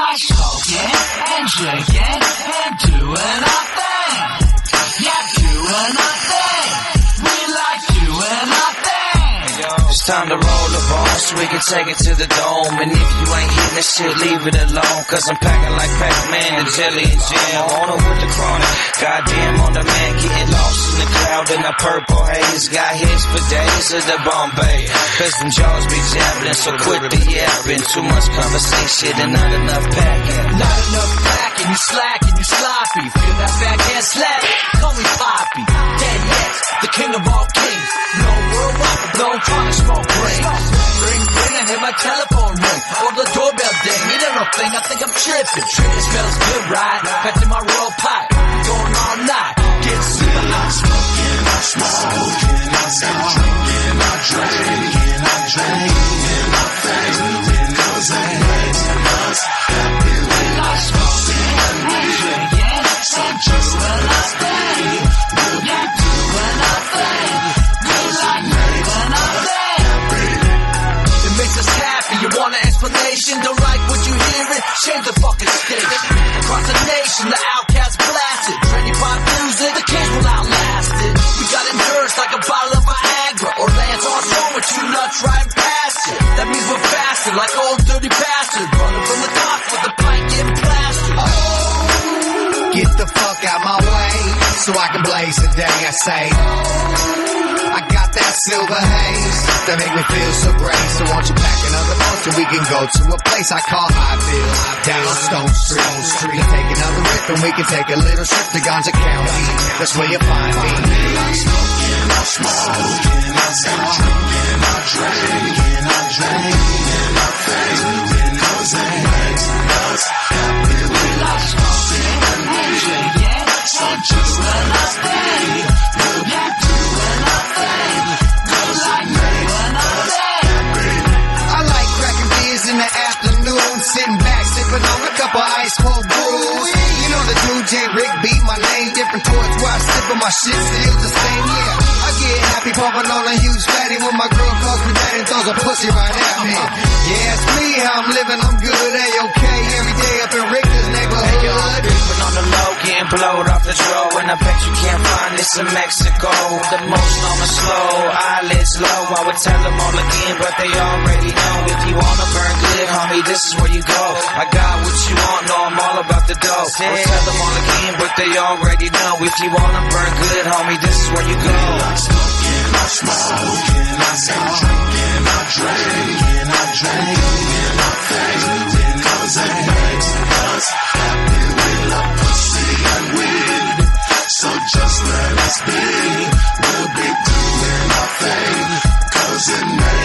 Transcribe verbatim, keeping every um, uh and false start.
like smoking and drinking and doing our thing. Yeah, doing our thing. We like doing our thing. It's time to roll the ball so we can take it to the dome. And if you ain't hitting this shit, leave it alone. Cause I'm packing like Pac-Man and Jelly and Jam. On it with the chronic, goddamn on the man. Getting lost in the cloud in the purple haze. Got hits for days of the Bombay. Cause them jaws be jabbing, so quit the yapping. Too much conversation and not enough packing. Not enough packing, you slacking, you sloppy. Feel that backhand slap, call me Poppy. Yeah, yes, the king of all kings. No worldwide, but don't try to smoke brains. Ring, ring, I hear my telephone ring. Or the doorbell ding, it ain't no thing, I think I'm tripping. It smells good, right? Catching my royal pipe, going all night. Get super hot. Smoking, I smoke. Smoking, I smoke. Drinking, I drink. Drinking, I drink. Doing my thing. Doing cause it makes us happy. We like smoking and drinking. So just let us be. We'll be doing our thing. We like doing our thing. It makes us happy. You want an explanation? Don't like what you hearing? Change the fucking station. Across the nation, the outcast blasted. Trendy pop music, the kids will outlast it. We got endurance like a bottle of Viagra. Or Lance Armstrong with two nuts right past it. That means we're faster, like old dirty bastards. Running from the cops with the pipe getting plastered. Oh. Get the fuck out my way, so I can blaze the day. I say, I got that silver haze that make me feel so great. So won't you pack another boat so we can go to a place I call Highville, down Stone Street. Street. Take another rip and we can take a little trip to Gonza County. That's where you find me. Like smoking, I smoke. Smoking, I smoke. Drinking, I drink. Drinking, I drink. Doing my thing. Doing cause it makes us happy. We like smoking and drinking. So just let us be. We'll be doing our thing. Cause it makes us happy. I like cracking beers in the afternoon, sitting back, sipping on a couple ice cold brews. You know the dude J. Rick beat my name, different towards where I sip, but my shit still the same. Yeah, I get happy pumping on a huge fatty when my girl calls me daddy and throws a pussy right at me. Yeah, it's me, how I'm living, I'm good, A-okay, every day up in Richter's neighborhood. Hey, yo, I'm creeping on the low, getting blowed off the draw. And I bet you can't find this in Mexico. The most on the slow, eyelids low. I would tell them all again, but they already know. If you wanna burn good, homie, this is where you go. I got what you want, know I'm all about the dough. I'll tell them all again, but they already know. If you wanna burn good, homie, this is where you go. Like smoking, I smoke. Smoking, I smoke. Drinking, I drink. Drinking, I drink. Doing my thing. Doing cause it makes us happy. We love pussy and weed. So just let us be. We'll be doing our thing. Cause it makes